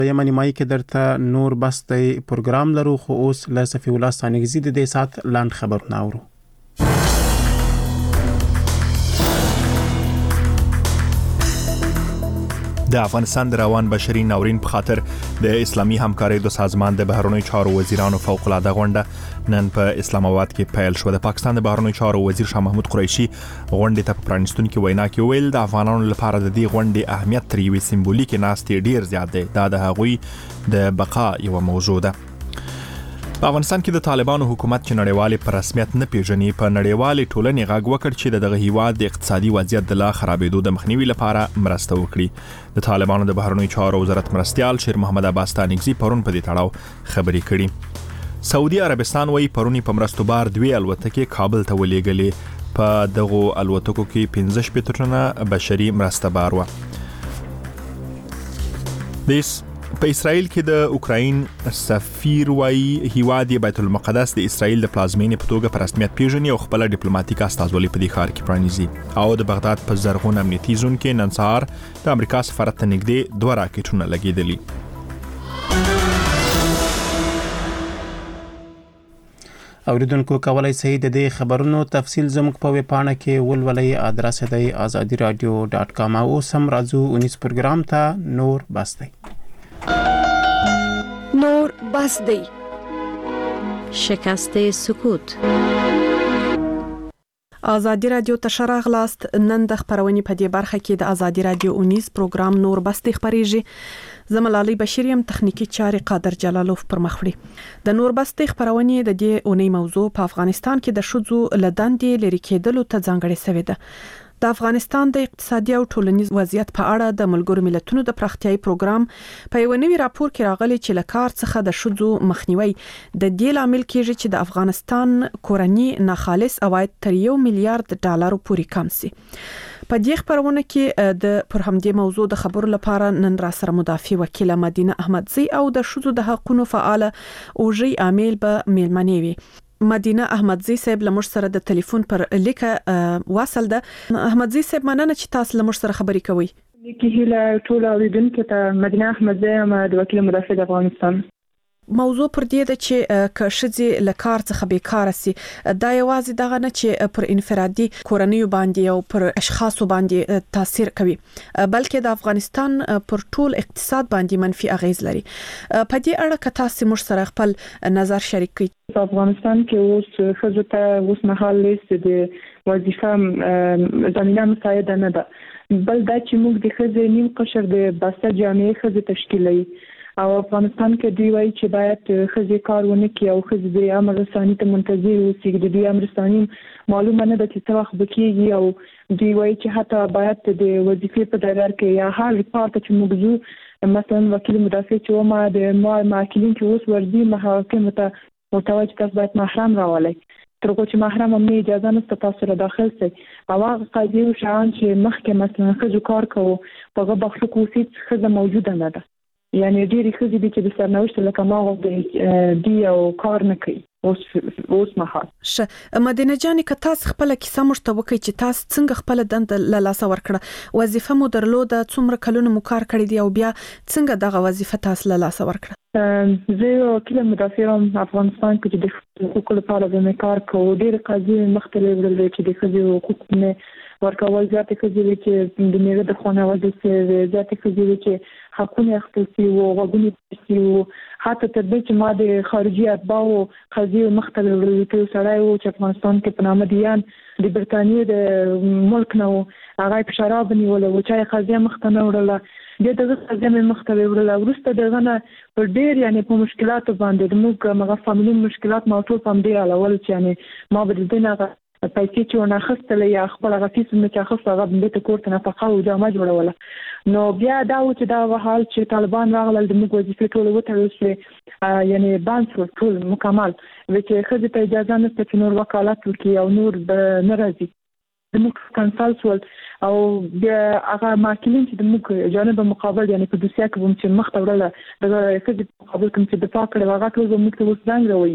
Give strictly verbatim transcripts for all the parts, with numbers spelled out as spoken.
یمه نیمایي کې درته نور بس دی پروګرام لرو، خو اوس له صفي الله ستانکزي د دې ساعت لاند خبرونه اورو. د افغانستان د روان بشري ناورین په خاطر د اسلامي همکارۍ د سازمان د بهرنیو چارو وزیرانو فوق العاده غونډه نن په اسلام آباد کې پیل شو. د پاکستان د بهرنیو چارو وزیر شاه محمود قریشي غونډې ته په پرانیستونکو وینا کې ویل د افغانانو لپاره د دې غونډې اهمیت تر یوې سمبولیک ناستې ډیر زیات دی. دا د هغوی د بقا یو موضوع ده. په افغانستان کې د طالبانو حکومت چې نړیوالي په رسمیت نه پیژني په نړیوالي ټولنې غږ وکړ چې دغه هیواد د اقتصادي وضعیت د لا خرابېدو د مخنیوي لپاره مرسته وکړي. د طالبانو د بهرنیو چارو وزارت مرستيال شیر محمد عباس ستانکزي پرون په دې تړاو خبرې کړي. سعودي عربستان وايي پرونی په مرستو بار دوی الوتکې کابل ته ولېږلې. په دغه الوتکو کې پنځه شپږ ټنه بشري مرسته بار و. دیس په اسرائیل کې د اوکراین سفیر وايي هیواد بیت المقدس د اسرائیل د پلازمینې په توګه په رسمیت پیژني او خپل ډیپلوماټیک استازولي په دې ښار کې پرانیزي. او د بغداد په زرغون امنیتي زون کې نن سهار د امریکا سفارت ته نږدې دوه راکټونه لګېدلي. اوریدونکو کولای شئ د دې خبرونو تفصیل زموږ په ویب پاڼه کې ولولئ. ادرس دی آزادی رادیو ډاټ کام. او سم راځو اونیس پروګرام ته نور بس دی. نور بس دی. شکست سکوت. آزادی رادیو تشراغ لاست. نن د خبرونې په دې برخه کې د آزادی رادیو اونیس پروګرام نور بس دی خبرېږي. زملالي بشریم تخنیکی چاري قادر جلالوف پر مخ وړي. د نور بس دی خبرونې د دې اونۍ موضوع په افغانستان کې د شذو لداندې لري کېدلو ته ځانګړې شوې ده. د افغانستان د اقتصادي او ټولنیز وضعیت په اړه د ملګرو ملتونو د پراختیايي پروګرام په یو نوي راپور کې راغلي چې له کار څخه د شذو مخنیوي د دې لامل کېږي چې د افغانستان کورنی ناخالص عواید تر یو میلیارډ ډالر پورې کم شي. په دې خبرونه کې د پر همدې موضوع د خبرو لپاره نن را سره مدافع وکیل مدینه احمدزی او د شذو د حقوقو فعال اوجی عامل به میلمنې وي. مدینه احمدزی صاحب لمر سره د ټلیفون پر لیکه واصل ده. احمدزی صاحب مننه چې تاسو لمر سره خبرې کوي. لیکي هله ټول اوریدونکو ته مدینه احمدزی ام د وکیل مدافع د افغانستان. موضوع پر دې ده چې که شذې له کار څخه بیکاره سي دا یوازې دغه نه چې پر انفرادي کورنیو باندې او پر اشخاصو باندې تاثیر کوي بلکې د افغانستان پر ټول اقتصاد باندې منفي اغیز لري. په دې اړه که تاسو موږ سره خپل نظر شریک کړئ. په افغانستان کې اوس ښځو ته اوس مهال لیست د وظیفه زمینه مساعده نه ده، بل دا چې موږ د ښځې نیم قشر د بسته جامعې ښځې تشکیلوي او افغانستان کې دی وایي چې باید ښځې کار ونه کړي او ښځې د امر رساني ته منتظر اوسي. د دې امر رساني معلومه نه ده چې څه وخت به کېږي او دوی وایي چې حتی باید د وظیفې په ډګر کې یا هر کار ته چې موږ ځو مثلا وکیل مدافع چې ومه د معاکلین چې اوس ورځي محاکمو ته ورته وایي چې تاسو باید محرم راولئ تر څو چې محرم هم نه اجازه نشته تاسو را داخل شئ. او هغه قاضي او شاهان چې مخکې مثلا ښځو کار کوو په هغه بخښو کې اوسي ښځه موجوده نه ده، یعنی ډېری ښځې دي چې د سرنوشت لکه ما غوښتل دي او کار نه کوي اوس اوس مهال. ش مدینه جان که تاسو خپل کیسه موږ ته وکړئ چې تاسو څنګه خپل دند له لاسه ورکړه، وظیفه مو درلوده، څومره کلونه مو کار کړی دی او بیا څنګه دغه وظیفه تاسو له لاسه ورکړه؟ زه وکیل مدافع یم افغانستان کې چې د حقوقو لپاره به مې کار کوو. ډېر قاضي مختلف ډول چې د ښځو حقوق مې ورکول، زیاتې ښځې چې د میوه د خونه وځي زیاتې ښځې چې حقونه اخیستل شي او غوږونه شي او حتی تر دې چې ما د خارجي اتباعو قاضي مختلف ډول کې سړی و چې افغانستان کې په نامه دیان د برتانیې د ملک نه و، هغه په شراب نیول او چې قاضي مخته نه وړله د دغه قاضي مخته وړله. وروسته دغه نه پر ډېر یعنی په مشکلاتو باندې موږ مغه فاميلي مشکلات ما ټول پم دی الاول چې یعنی ما به د نه پیسې چې ونه اخیستل یا خپل غفیس مې چې اخیست هغه به ته کور ته نفقه او جامه جوړوله. نو بیا دا و چې دا حال چې طالبان راغلل د موږ وظیفې ټول وتړل شوې یعنی بانس ټول مکمل چې ښځې ته اجازه نشته چې نور وکالت وکړي او نور نه راځي. د موږ کنسالټ ول او بیا هغه ماکلین چې د موږ جانب مقابل یعنی په دوسیه کې هم چې مخ ته وړله د ښځې مقابل کوم چې دفاع کړې هغه ټول موږ ته اوس ځان راوي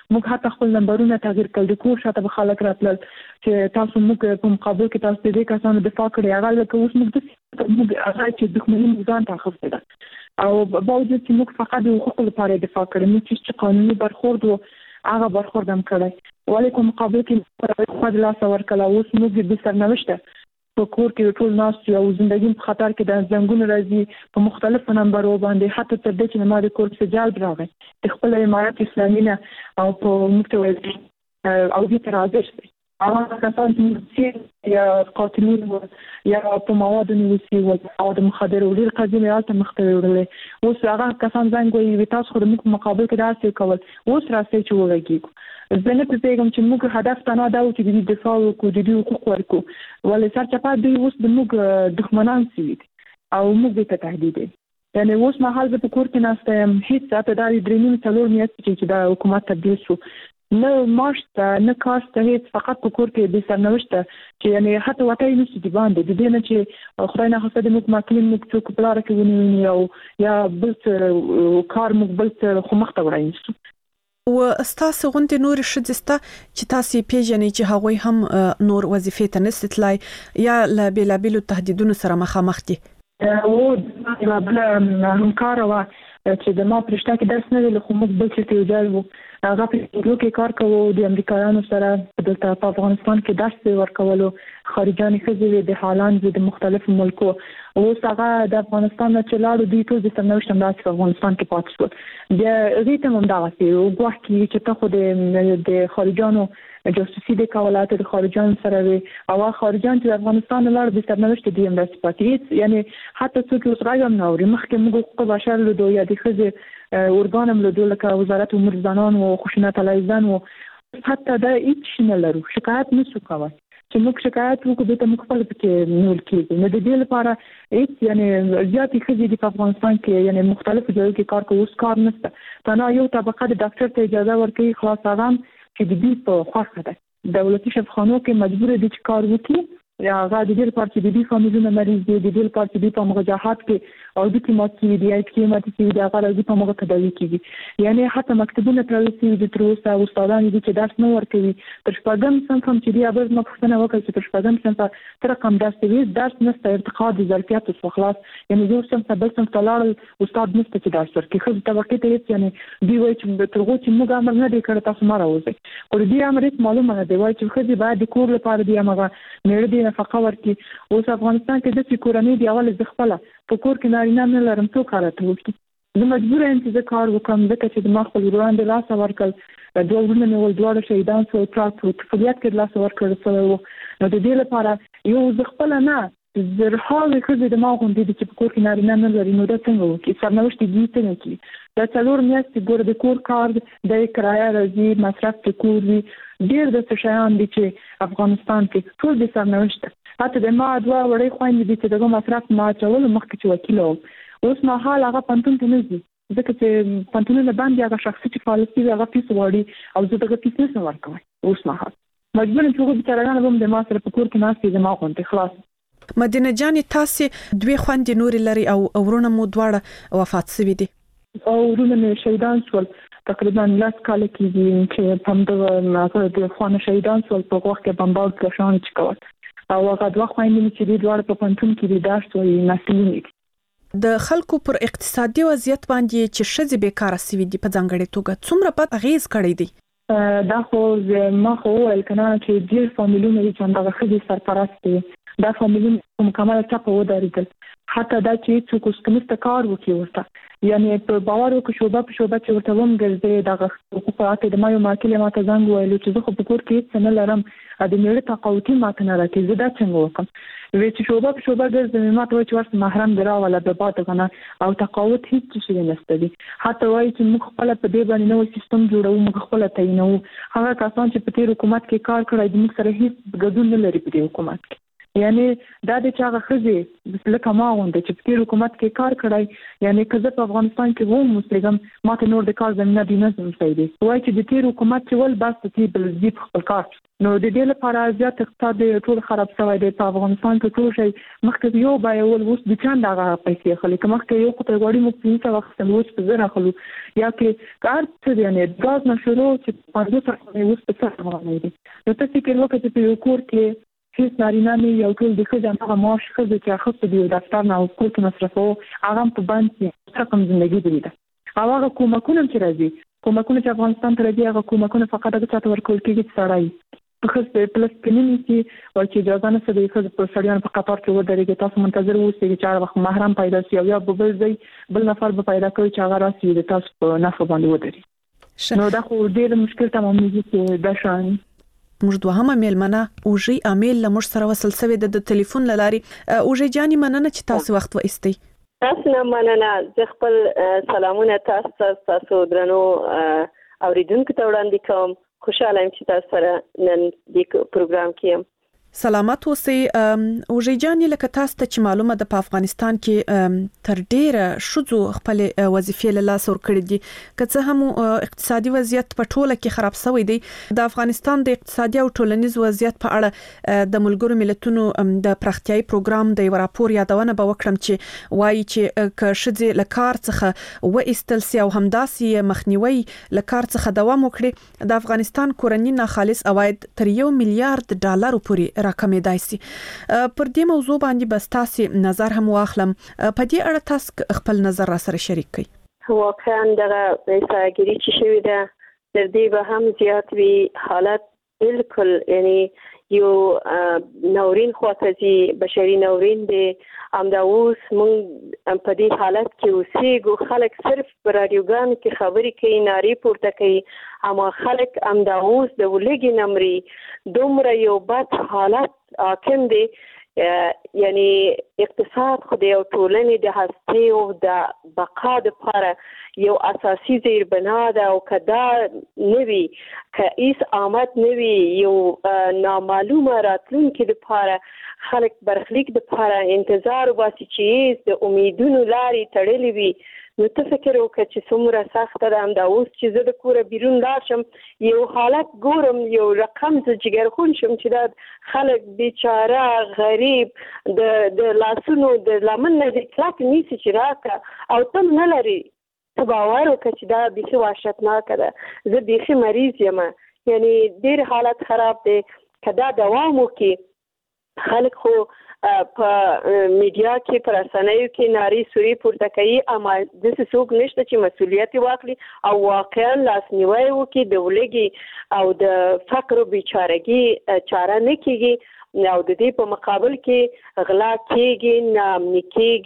موږ حتی خپل نمبرونه تغیر کړل، د کور شاته به خلک راتلل چې تاسو موږ په مقابل کې تاسو دې کسانو دفاع کړې، هغه لکه اوس موږ د موږ هغه چې دښمني ځان ته اخیستې ده او باوجود چې موږ فقط د حقوقو لپاره دفاع کړې، موږ چې قانوني برخورد و هغه برخورد هم کړی، ولې په مقابل کې خپل لاس ورکړل. اوس موږ د سرنوشت په کور کې ټول ناس یو ژوندۍ په خطر کې د ځنګونو راځي په مختلفو نمبرو باندې، حتی تر دې چې ما د کور څخه جال راغی د خپل امارات اسلامي نه او په مختوي او دې تر راځي هغه کسان چې یا قاتلین و یا په موادو نیوسي و او د مخدر او ډیر قضیې راته مختوي ورلې، اوس هغه کسان څنګه وي تاسو خو د موږ مقابل کې داسې کول، اوس راځي چې وګورئ زه نه پوهیږم چې موږ هدف تنها دا و چې د دفاع وکړو، د دې حقوق ورکړو، ولې سرچپه دوی اوس د موږ دښمنان سوي او موږ ته تهدید دي. یعنی اوس مهال زه په کور کې ناسته یم، هیڅ اته دا درې نیم څلور میاشتې چې دا حکومت تبدیل شو نه ماشت نه کاست هیڅ، فقط په کور کې د سرنوشت چې یعنی حتی وټای نشي دی باندې د دې نه چې خدای نه خاصه د موږ ماکلین موږ څوک په لار کې ونیو او یا بل کار موږ بل خو مخته وړاندې و استاسو غونډې نور شدسته چې تاسو پیژنې چې هغوی هم نور وظیفې ته نستلای یا لا بلابلو تهدیدونو سره مخامخ دي او د بل همکار وا چې د ما پرشته کې درس نه ویل، خو موږ بل څه ته وځو هغه په یو کې کار کوو د امریکایانو سره دلته په افغانستان کې درس ورکولو، خارجاني خزې د حالان د مختلفو ملکو، اوس هغه د افغانستان نه چلاړو دي ټول د سرنوشت انداز په افغانستان کې پاتې شو. د ریته هم دا واسي او غواړي چې ته خو د د خارجانو جاسوسي د کولاته د خارجان سره وي او خارجان چې افغانستان لاره د سرنوشت دی هم راځي پاتې، یعنی حتی څوک اوس راغم نه اوري مخکې موږ حقوق بشر له دوی د خزې اورګانم له دوی لکه وزارت امور زنان او خشونت علیه زن او حتی دا هیڅ نه لرو، شکایت نشو کولای چې موږ شکایت وکړو ته موږ خپل پکې نیول کېږي نه د دې لپاره هیڅ یعنی زیاتې خزې د افغانستان کې یعنی مختلفو ځایونو کې کار کوي، اوس کار نشته، تنها یو طبقه د ډاکټر ته اجازه ورکوي خلاص هغه چې د دې په خوښه ده دولتي شفاخانو کې مجبور دي چې کار وکړي یا هغه د دې لپاره چې د دې فامیلونو مریض دي، د دې لپاره چې د په مغجاحات کې او د کیمات کې دی اټ کې ماته چې د هغه د په مغه تداوي کیږي، یعنی حتی مکتبونه ترلسي د تر اوسه استادان دي چې درس نه ورکوي تر شپږم صنف هم چې دی ابل مخکنه وکړي چې تر شپږم صنف تر رقم درس دی درس نشته ارتقا د ظرفیت او خلاص، یعنی یو صنف بل صنف تلار استاد نشته چې درس ورکړي، خو طبقه ته هیڅ یعنی دی وایي چې ترغو چې موږ امر نه دی کړی تاسو ما راوځي، او دې امر هیڅ معلومه نه دی وایي چې خو دې باید د کور لپاره دی هغه مېړه دی نفقه ورکړي. اوس افغانستان کې د سکورنۍ دی اول ز خپل په کور کې نارینه نه لرم څو کارته وکړي، زه مجبور یم چې زه کار وکم ځکه چې د ما خپل وړاندې لاس ورکړل دوه ورونه مې ول دواړه شهیدان شو تر طفولیت کې لاس ورکړل سره وو، نو د دې لپاره یو ز خپل نه زرهاوې خزې د ما غونډې دي چې په کور کې نارینه نه لري، نو دا څنګه وکړي سرنوشت دې څنګه کوي دا څلور میاشتې ګور د کور کار د کرایه راځي مصرف د کور وي ډېر د شیان دي چې افغانستان کې ټول د سرنوشت حتی د ما دوه وړې خويندې دي چې دغه مصرف ما چول مخکې چې وکیل وو، اوس ما حال هغه پنتون ته نه ځي ځکه چې پنتونونه باندې هغه شخصي چې پالیسي هغه پیس وړي او زه دغه پیس نه ورکوم، اوس ما حال مجبور یم چې هغه بیچارهګان هم د ما سره په کور کې ناستې زما غونډې خلاص. مدینه جان تاسو دوی خويندې نور لري او ورونه مو دواړه وفات شوي دي او ورونه مې شهیدان شول تقریبا لاس کال کې چې په دغه د خوانه شهیدان شول په وخت کې بمبارد کشان چې کول او هغه دوه خويندې چې د دوه په پنتون کې د داشت وي مسلې د خلکو پر اقتصادي وضعیت باندې چې شذ بیکاره سوي دي په ځانګړي توګه څومره پات غیز کړی دي دا خو ما خو ول کنه چې ډیر فامیلونه چې دغه خدي سرپرست دي دا فامیلونه مکمل چاپه ودرېدل، حتی دا چې څوک ستنست کار وکي ورته یعنی په باور وکړو شوبه په شوبه چې ورته ووم ګرځي دغه حقوقات د مایو ماکلې ماته زنګ ویلو چې زه خو په کور کې څه نه لرم د میړه تقاوتي ماته نه راکې زه دا څنګه وکم وی چې شوبه په شوبه ګرځي ماته وایي چې ورته محرم درا ولا به پات کنه او تقاوت هیڅ څه نشته دي، حتی وایي چې موږ خپل په دې باندې نو سیستم جوړو موږ خپل تعینو، هغه کسان چې په تیر حکومت کې کار کړی د موږ سره هیڅ ګډون نه لري په دې حکومت کې، یعنی دا د چا غخزي لکه ما غونډه چې په حکومت کې کار کړای یعنی کزه په افغانستان کې وو مستګم ماته نور د کار زمينه دی نه زموږ دی وای چې د تیر حکومت چې ول بس ته بل زی خپل کار نو د دې لپاره زیات اقتصاد ټول خراب شوی دی په افغانستان کې ټول شي مخکې یو بای ول وس د چاند هغه پیسې خلک مخکې یو خپل غوړي مو په وخت وس په زره خلو یا کې کار څه دی نه غاز نشرو چې پاندو سره وس په څه باندې دی نو تاسو کې وکړئ چې یو کور کې هیڅ نارینه نه یو ټول د خځې هغه معاش خځې چې هغه د دفتر نه او کور کې مصرفو هغه په باندې رقم ژوندۍ دی دا هغه کومکونه چې راځي کومکونه چې افغانستان ته راځي هغه کومکونه فقط هغه چاته ورکول کېږي چې سړی په خځې پلس کمینټي او چې اجازه نه سده خځې په سړیان په قطار کې ودرېږي تاسو منتظر اوسئ چې هغه وخت محرم پیدا شي او یا بل ځای بل نفر به پیدا کوي چې هغه راسي د تاسو په نفع باندې ودرېږي نو دا خو ډېر مشکل تمامېږي چې دا شان موږ دوهمه میلمنه اوجي امیل لمر سره وصل سوي د ټلیفون لاري اوجي جاني مننه چې تاسو وخت و استي تاسو نه مننه ز خپل سلامونه تاسو تاسو درنو اوریدونکو ته وړاندې کوم خوشاله یم چې تاسو سره نن د پروګرام کې سلامات اوسئ اوجي جاني لکه تاسو ته چې معلومه ده په افغانستان کې تر ډیره شذو خپل وظیفې له لاس ور کړې دي که هم اقتصادي وضعیت په ټوله کې خراب شوی دی د افغانستان د اقتصادي او ټولنیز وضعیت په اړه د ملګرو ملتونو د پراختیايي پروګرام د راپور یادونه به وکړم چې وایي چې که شذې له کار څخه و استل سي او همداسي مخنیوي له کار څخه دوام وکړي د افغانستان کورنی ناخالص عواید تر یو میلیارډ ډالر پورې راکمېدای شي پر دې موضوع باندې بس تاسو نظر هم واخلم په دې اړه تاسو خپل نظر را سره شریک کړئ واقعا دغه ایساګری چې شوی ده تر دې به هم زیات وی حالت بالکل یعنی یو نورین خواته بشري نورین دی امدا اوس مونږ په دې حالت کې اوسېږو خلک صرف په رادیوګان کې خبرې کوي ناری پورته کوي اما خلک امدا اوس د ولګي نمرې دومره یو بد حالت حاکم دی یعنی اقتصاد خو د ټولنې د هستي او د بقا لپاره یو اساسي زیربنا ده او کدا نوي کایس آمد نوي یو نامعلومه راتلونکي لپاره خلک برخلیک لپاره انتظار واسي چې د امیدونو لاري تړلې وي نو ته فکر وکړه چې څومره سخت ده هم دا اوس چې زه د کوره بیرون لاشم یو حالت ګورم یو رقم زه جګرخون شم چې دا خلک بیچاره غریب د د لاسونو د لمن نه د کلک نیسي چې راکه او تم نه لري ته باور وکړه چې دا بیخي وحشتناکه ده زه بیخي مریض یم یعنی ډېر حالت خراب دی که دا دوام وکړي خلک خو په میډیا کې پر رسنیو کې ناری سوري پورته کوي اما د څوک نشته چې مسؤلیت واخلي او واقعا لاسنیوي وکړي د ولګي او د فقر او بیچارهګي چاره نه کیږي او د دې په مقابل کې غلا کېږي نامني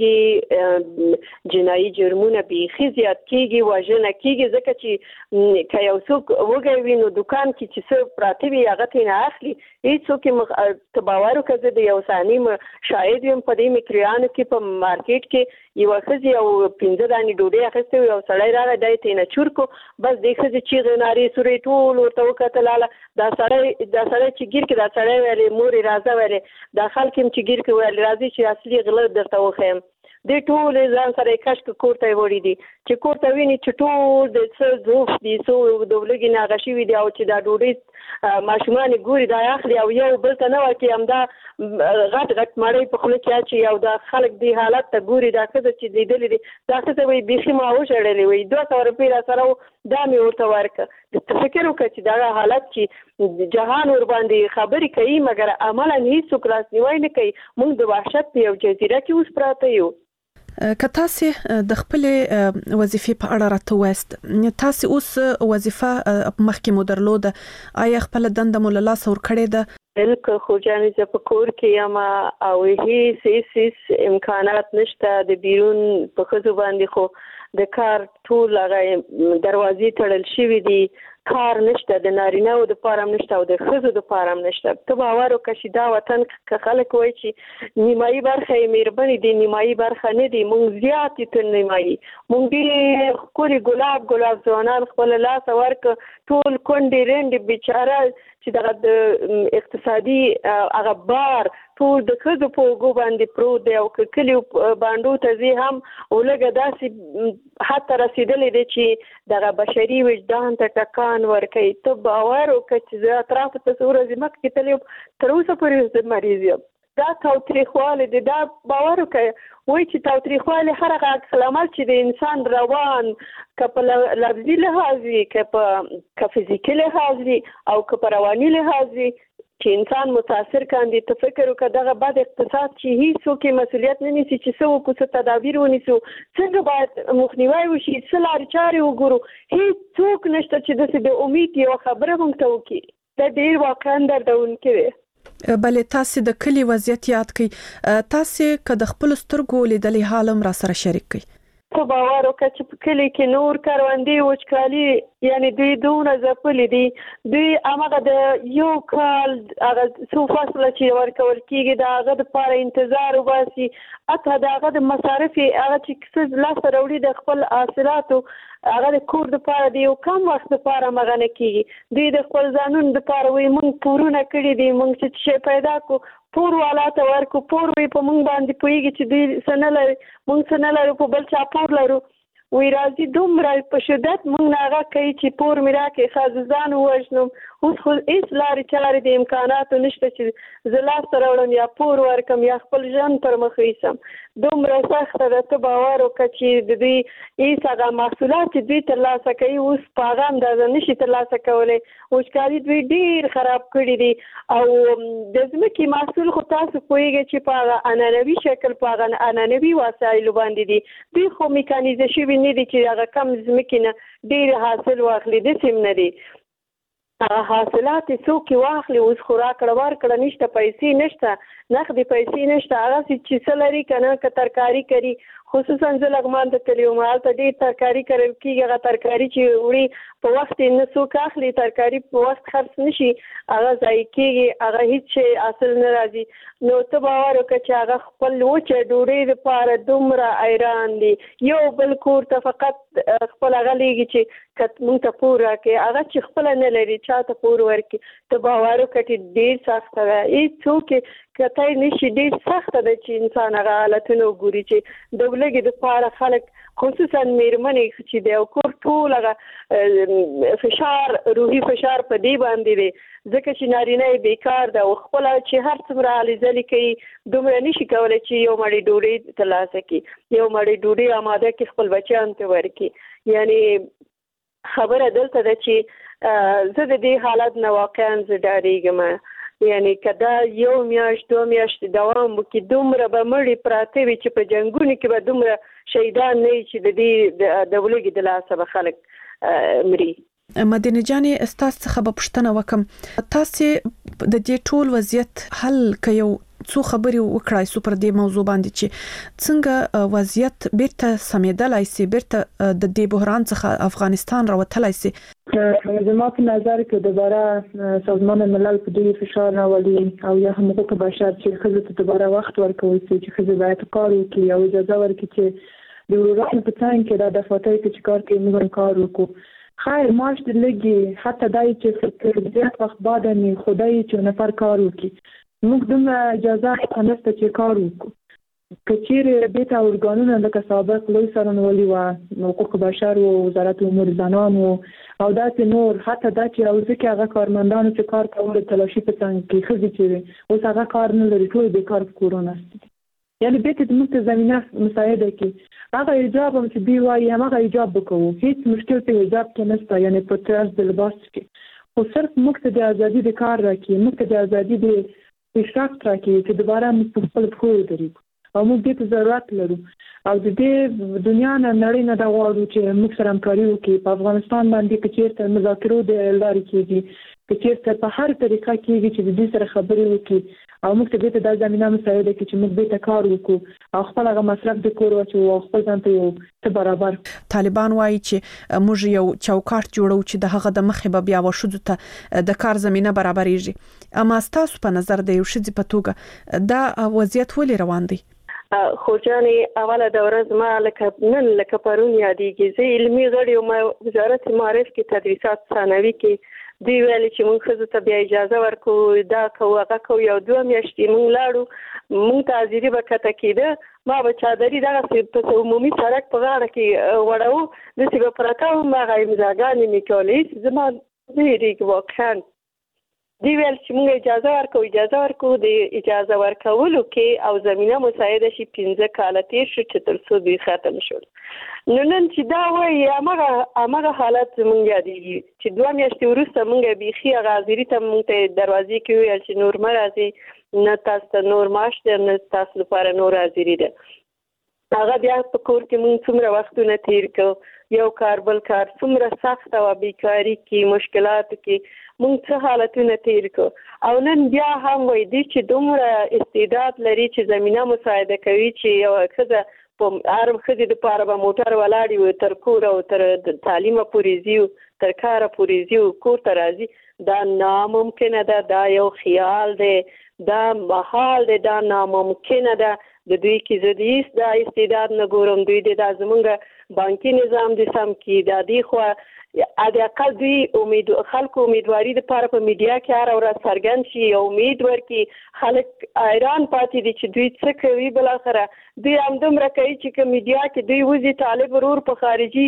کېږي جنایي جرمونه بیخي زیات کېږي وژنه کېږي ځکه چې که یو څوک وږی وي نو دکان کې چې څه پراته وي هغه ترې نه اخلي هېڅوک یې ته باور وکړه زه د یو ثاني شاهد یم په دې مکریانو کې په مارکیټ کې یوه ښځې او پنځه دانې ډوډۍ اخیستې وي یو سړی راغی دا یې ترې نه چور کړو بس دې ښځې چیغې نارې سورې ټول ورته وکتل دا سړی دا سړی چې ګیر کې دا سړی ویلې مور یې راځه ویلې دا خلک یم چې ګیر کې ویلې راځي چې اصلي غله درته وښیم دې ټول ځان سره کشک کور ته وړي دي چې کور ته ویني چې ټول د څه ظروف دي څو د ولګي ناغه شوي دي او چې دا ډوډۍ ماشومان ګوري دا اخلي او یو بل ته نه ورکوي همدا غټ غټ مړۍ په خوله کې اچوي او دا خلک دې حالت ته ګوري دا ښځه چې لیدلې دي دا ښځه وایي بیخي ما وژړلې وایي دوه سوه روپۍ را سره و دا مې ورته ورکړه ته فکر وکړه چې دغه حالت چې جهان ورباندې خبرې کوي مګر عملا هېڅوک لاسنیوی نه کوي موږ د وحشت په یو جزیره کې اوس پراته یو که تاسو د خپل وظیفې په اړه راته وایست تاسو اوس وظیفه مخکې مو درلوده آیا خپل دنده مو له لاسه ورکړې ده بالکل خو جانې زه په کور کې یم او هیڅ هیڅ امکانات نشته د بیرون په ښځو باندې خو د کار ټول هغه دروازې تړل شوي دي کار نشته، د نارینه او د پاره نشته او د ښځو د پاره نشته. ته باور وکړه چې دا وطن که خلک وایي چې نیمایي برخه یې مېرمنې دي، نیمایي برخه نه دي، موږ زیات یو تر نیمایي. موږ ډېرې ښکلي ګلاب ګلاب ځوانان خپل لاس ورکړه، ټول کونډې رنډې بیچاره چې دغه د اقتصادي هغه بار ټول د ښځو په اوږو باندې پروت دی او که کلیو بانډو ته ځي هم ولږه داسې حد ته رسېدلی دی چې دغه بشري وجدان ته ټکان ورکوي. ته باور وکړه چې زه اطرافو ته څو ورځې مخکې تللی یم، تر اوسه پورې زه مریض یم. دا تاوتریخوالی دی، دا باور وکړه وایي چې تاوتریخوالی هر هغه عکس العمل چې د انسان روان که په لفظي لحاظ وي، که په فزیکي لحاظ وي او که په رواني لحاظ وي چې انسان متاثر کاندي. ته فکر وکړه دغه بد اقتصاد چې هیڅوک یې مسؤلیت نه نیسي چې څه وکړو، څه تدابیر ونیسو، څنګه باید مخنیوی وشي، څه لارې چارې وګورو. هیڅوک نشته چې داسې د امید یوه خبره موږ ته وکړي. دا ډېر واقعا دردونکی دی. بلې تاسو د کلی وضعیت یاد کړئ، تاسو که د خپل سترګو لیدلې حال هم را سره شریک کړئ. ته باور وکړه چې په کلی کې نور کروندې وچکالي یعنی دوی دونه ځپلي دي، دوی هماغه د یو کال هغه څو فصله چې ورکول کېږي د هغه دپاره انتظار وباسي، حتی د هغه د مصارف هغه چې ښځې لاسته راوړي د خپل حاصلاتو هغه د کور دپاره د یو کم وخت دپاره هماغه نه کېږي. دوی د خپل ځانونو دپاره وایي موږ پورونه کړي دي، موږ چې شی پیدا کړو پور والا ته ورکو، پور وایي په موږ باندې پوهېږي چې دوی څه نه لري، موږ څه نه لرو، په بل چا پور لرو. وی راځي دومره په شدت موږ نه هغه کوي چې پور مې راکړې ښه ځان ووژنم. اوس خو هېڅ لارې چارې د امکاناتو نشته چې زه لاسته راوړم یا پور ورکړم یا خپل ژوند پر مخ یوسم. دومره سخته ده. ته باور وکړه چې د دوی هېڅ هغه محصولات چې دوی ترلاسه کوي اوس په هغه اندازه نشي ترلاسه کولی. وچکالي دوی ډېر خراب کړي دي او د ځمکې محصول خو تاسو پوهېږئ چې په هغه عنعنوي شکل په هغه عنعنوي وسایلو باندې دي. دوی خو میکانیزه شوي نه دي چې هغه کم ځمکې نه ډېر حاصل واخلي، داسې هم نه دي. هغه حاصلات یې څوک یې واخلي، اوس خو راکړه ورکړه نشته، پیسې نشته، نقدې پیسې نشته. هغسې چې څه لري که نه، که ترکاري کري، خصوصا زه لغمان ته تللی وم، هلته ډېر ترکاري کرل کېږي. هغه ترکاري چې وړي په وخت یې نه څوک اخلي، ترکاري په وخت خرڅ نه شي، هغه ضایع کېږي، هغه هېڅ شی حاصل نه راځي. نو ته باور وکړه چې هغه خپل وچه ډوډۍ دپاره دومره حیران دي. یو بل کور ته فقط خپل هغه لیږي چې که موږ ته پور راکړي، هغه چې خپله نه لري چا ته پور ورکړي. ته باور وکړه چې ډېر سخته ده، هېڅوک یې کتی نه شي. ډېر سخته ده چې انسان هغه حالتونه وګوري چې د ولږې دپاره خلک خصوصا مېرمنې چې د یو کور ټول هغه فشار، روحي فشار په دې باندې دی ځکه چې نارینه یې بیکار ده او خپله چې هر څومره هلې ځلې کوي دومره نشي کولی چې یو مړۍ ډوډۍ ترلاسه کړي، یو مړۍ ډوډۍ اماده کړي خپل بچیانو ته ورکړي. یعنې خبره دلته ده چې زه د دې حالت نه واقعا زه ډارېږم. یعنی که دا یو میاشت دو میاشت دوام وکړي، دومره به مړي پراته وي چې په جنګونو کې به دومره شهیدان نه وي چې د دې د ولږې د لاسه به خلک مري. مدینه جانې ستاسو څخه به پوښتنه وکړم، تاسو د دې ټول وضعیت حل که یو څو خبرې وکړای سو پر دې موضوع باندې چې څنګه وضعیت بیرته سمېدلای سي، بیرته د دې بحران څخه افغانستان راوتلای سي؟ زما په نظر کې دوباره سازمان ملل په دې فشار راولي او یا هم حقوق بشر چې ښځو ته دوباره وخت ورکول شي چې ښځې باید کار وکړي او اجازه ورکړي چې د ورورانو په څنګ کې د دفاتر کې چې کار کوي موږ کار وکړو. خیر ماش د لګي حتی دای چې فکر زیات وخت بعد نه خدای چې نفر کار وکړي، موږ دومره اجازه نشته چې کار وکړو. که چیرې بیت ارګانونه لکه سابق لوی څارنوالي و حقوق بشر و وزارت امور زنان و او داسې نور، حتی دا چې او ځکه هغه کارمندانو چې کار کول تلاشي په څنګ کې ښځې چې اوس هغه کار نه لري، ټول بیکار په کورونه دي. یعنی بیت د موږ ته زمینه مساعده کړي. هغه حجاب هم چې دوی وایي هماغه حجاب وکړو، هیڅ مشکل په حجاب کې نشته، یعنی په طرز د لباس کې، خو صرف موږ ته د ازادي د کار راکړي، موږ ته د ازادي د پیشرفت راکړي چې دوباره موږ په خپل پښو ودرېږو او موږ دې ته ضرورت لرو. او د دې دنیا نه نړۍ نه دا غواړو چې موږ سره همکاري وکړي. په افغانستان باندې که چېرته مذاکرو د لارې کېږي، که چېرته په هر طریقه کېږي چې د دې سره خبرې وکړي او موږ ته د زمينه مساعده کې چې موږ به کار وکړو او خپل هغه مصرف د کور او خپل ځان ته یو ته برابر. طالبان وایي چې موږ یو چوکاټ جوړو چې د هغه د مخې به بیا وشو ته د کار زمينه برابرېږي. اما تاسو په نظر د یو شذ په توګه دا وضعیت ولې روان دی؟ خو جانې اوله دوره زما لکه نن لکه پرون یادېږي زه علمي غړی وم وزارت معارف کې تدریسات ثانوي کې دوی ویل چې موږ ښځو ته بیا اجازه ورکو دا کوو هغه کوو یو دوه میاشتې موږ لاړو موږ ته حاضري به کته کېده ما به چادري دغسې په عمومي سړک په غاړه کې وړو داسې به پرته وم هغه امضاګانې مې کولې زما زه هېرېږي واقعا دی ویل چې موږ اجازه ورکو اجازه ورکو د اجازه ورکولو کې او زمينه مساعده شي پنځه کاله تیر شو چې تر څو دوی ختم شول. نو نن چې دا وایي همغه همغه حالت زموږ یادېږي چې دوه میاشتې وروسته موږ بیخي هغه حاضري ته موږ ته دروازې کې وویل چې نور مه راځئ نه تاسو ته نور معاش دی نه تاسو لپاره نور حاضري ده. هغه بیا په کور کې موږ څومره وختونه تیر کړو یو کار بل کار څومره سخت او بیکاري کې مشکلاتو کې موږ څه حالتونه تیر کړو او نن بیا هم وایي دي چې دومره استعداد لري چې زمينه مساعده کوي چې یو ښځه په هر ښځې دپاره به موټر ولاړ وي تر کور او تر تعلیمه پورې ځي تر کاره پورې ځي کور ته راځي دا ناممکنه ده دا یو خیال دی دا محال دی دا ناممکنه ده د دوی کې زه د هیڅ دا استعداد نه ګورم دوی د دا زمونږ بانکي نظام د سم کې دا دی خو د اقل دوی امید خلکو امیدواري دپاره په میډیا کې هره ورځ څرګند شي یو امید ورکړي خلک حیران پاتې دي چې دوی څه کوي بالاخره دوی همدومره کوي چې که میډیا کې دوی وځي طالب ورور په خارجي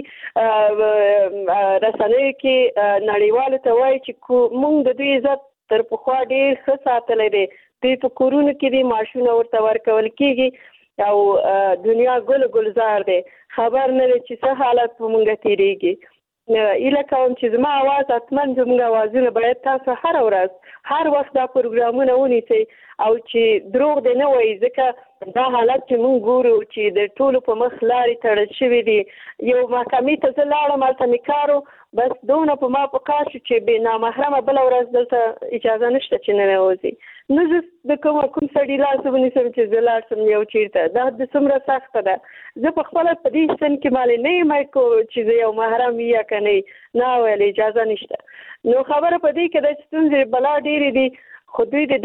رسنیو کې نړیوالو ته وایي چې موږ د دوی عزت تر پخوا ډېر ښه ساتلی دی دوی په کورونو کې دي معاشونه ورته ورکول کېږي او دنیا ګل ګلزار دی خبر نه دی چې څه حالت په موږ تېرېږي. ایله کوم چې زما اواز حتما زموږ اوازونه باید تاسو هر ورځ هر وخت دا پروګرامونه ونیسئ او چې دروغ دی نه وایي ځکه دا حالت چې موږ ګورو چې د ټولو په مخ لارې تړل شوي دي یو محکمې ته زه لاړم هلته مې کار و بس دونه په ما په کار شو چې بې نامحرمه بله ورځ دلته اجازه نشته چې ننوځي نو زه د کوم کوم سړي لاس ونیسم چې زه لاړ شم یو چېرته دا د څومره سخته ده زه په خپله په دې سن کې مالې نه یم چې زه یو محرم یا که نه نه ویل اجازه نشته نو خبره په دې کې ده چې ستونزې بلا ډېرې دي خو دوی د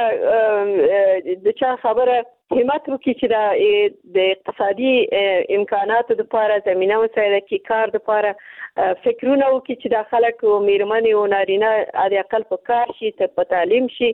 دومره د چا خبره همت وکړي چې دا د اقتصادي امکاناتو دپاره زمینه مساعده کړي کار دپاره فکرونه وکړي چې دا خلک و میرمنې و نارینه د اقل په کار شي په تعلیم شي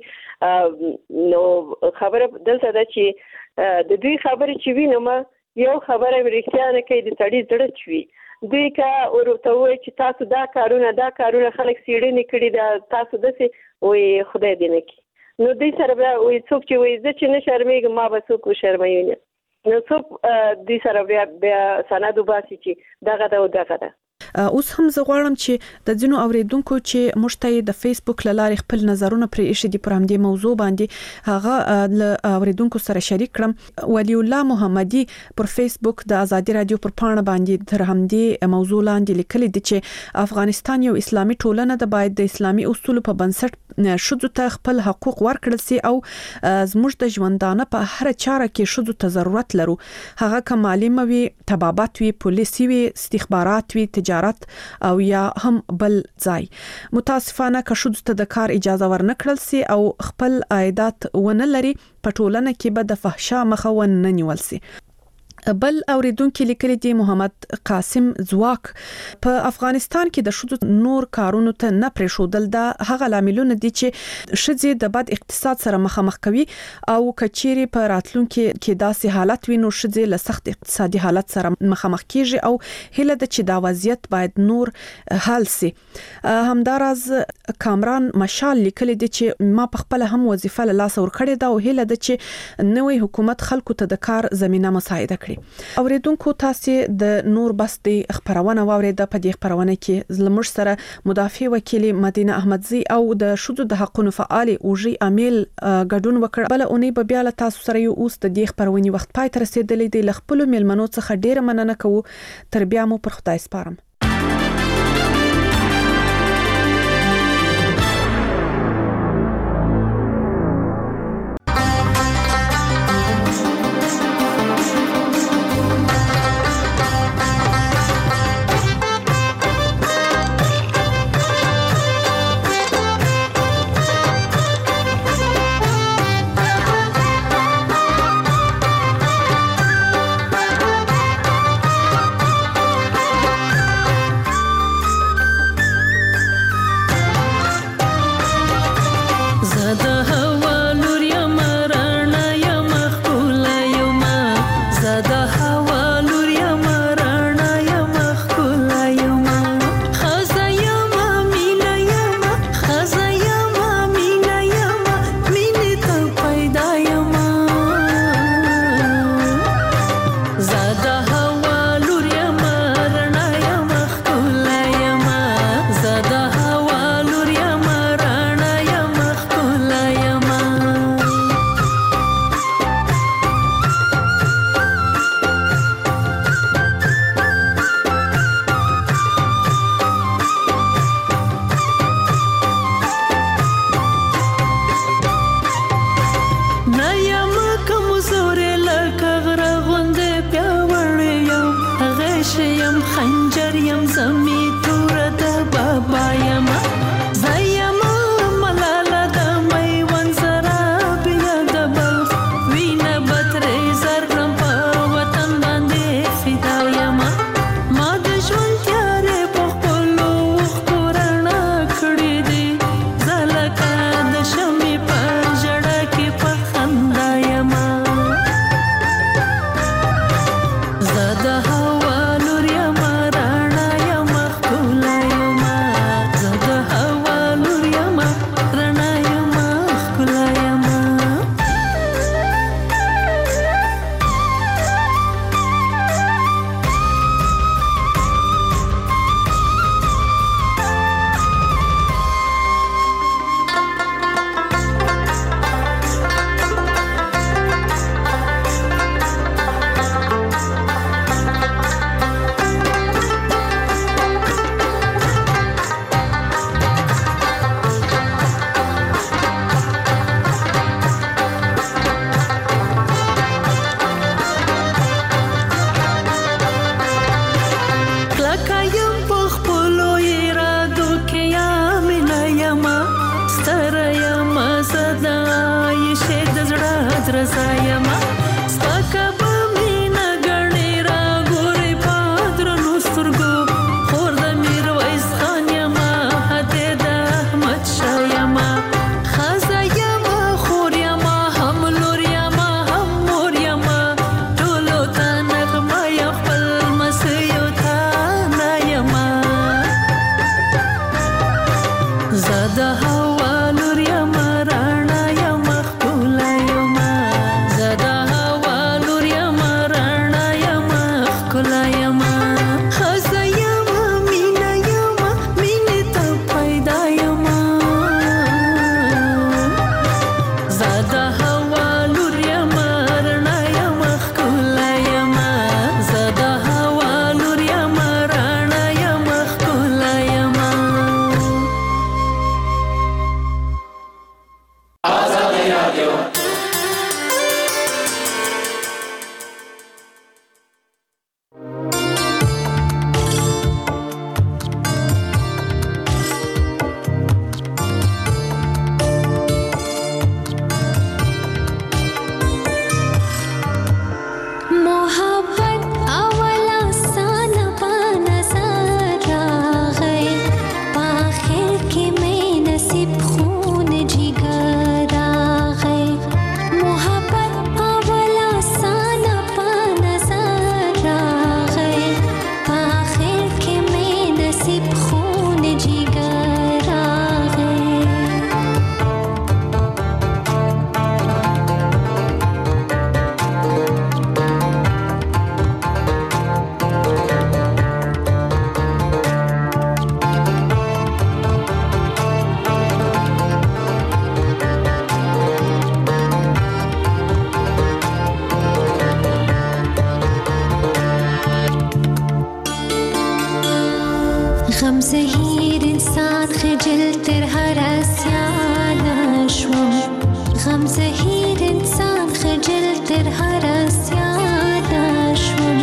نو خبره دلته ده چې د دوی خبرې چې وینم یو خبره رښتیا نه کوي د سړي زړه چوي دوی که ورته ووایي چې تاسو دا کارونه دا کارونه خلک څېړنې کړي دا تاسو داسې وایي خدای دې نه کړي نو دوی سره بیا وایي څوک چې وایي زه چې نه شرمېږم ما به څوک وشرموي نه نو څوک دوی سره بیا بیا سند وباسي چې دغه ده او دغه ده. اوس هم زه غواړم چې د ځینو اوریدونکو چې موږ ته د فیسبوک له لارې خپل نظرونه پرې ایښي دي پر همدې موضوع باندې هغه له اوریدونکو سره شریک کړم. ولی الله محمدي پر فیسبوک د ازادي رادیو پر پاڼه باندې تر همدې موضوع لاندې لیکلي دي چې افغانستان یو اسلامي ټولنه ده باید د اسلامي اصولو په بنسټ ښځو ته خپل حقوق ورکړل سي او زموږ د ژوندانه په هر چاره کې ښځو ته ضرورت لرو هغه که معلم وي طبابت وي پولیسي وي استخبارات وي تجارت او یا هم بل ځای متاسفانه که ښځو ته د کار اجازه ورنکړل سي او خپل عایدات ونه لري په ټولنه کې به د فحشا مخه ونه نیول سي. بل اوریدونکو لیکلي دي محمد قاسم زواک په افغانستان کې د ښځو نور کارونو ته نه پرېښودل دا هغه لاملونه دي چې ښځې د بد اقتصاد سره مخامخ کوي او کچېرې په راتلونکو کې داسې حالت وي نو ښځې له سخت اقتصادي حالت سره مخامخ کیږي او هیله ده چې دا وضعیت باید نور حل سي. همداراز کامران مشال لیکلي دي چې ما په خپل هم وظیفه له لاس ورکړې ده او هیله ده چې نوې حکومت خلکو ته د کار زمينه مساعده کړي. اوریدونکو تاسو د نور بس د خبرونه واوریده په دې خبرونه کې زموږ سره مدافع وکیل مدینه احمدزي او د شذو د حقوقو فعال اوجي امیل ګډون وکړ بل اونۍ په بیا له تاسو سره یو اوس د دې خبرونې وخت پای ته رسیدلې دی لخپل ملمنو څخه ډیره مننه کوو تر بیا مو پر خدای سپارم. یم زمي تور د بابا یم زایم ملاله د میوند سره بیا د بل وینه بترې زرم په وطن باندې فدا یم ما د ژوند تیارې په خپلو اوښکو رڼا کړې دي زه لکه د شمعې په ژړا کې په خندا یم زه د هوا لور یم رڼا یم ښکلا یم زه د هوا لور یم رڼا یم ښکلا یم کلکه یم په خپلو ارادو کې یامنه یم ستره یم زه د عایشې د زړه درزا یم سپکه به مینه ګڼې راګورې په درنو سترګو خور د میرویس خان یم هدې د احمدشاه یم ښځه یم خور یم هم لور یم هم مور یم ټولو ته نغمه یم خپل لمسیو ته نه یم زه د هوا لور یم رڼا یم ښکلا یم زه د هوا لور یم رڼا یم ښکلا یم ښځه یم مینه یم مینې ته پیدا یم زه د هوا لور یم رڼا یم ښکلا یم زه د هوا لور یم رڼا یم ښکلا یم मोहब्बत अवला सान पा नजर रागए पाखिर के मैं नसीब खून जिगर रागए मोहब्बत अवला सान पा नजर रागए पाखिर के मैं नसीब खून जिगर रागए غم زهیر انسان خجل تر هر اسیان شوم غم زهیر انسان خجل تر هر اسیان شوم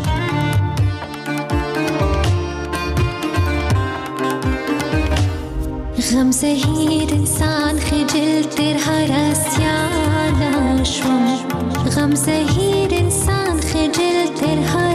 غم زهیر انسان خجل تر هر اسیان شوم غم زهیر انسان خجل تر هر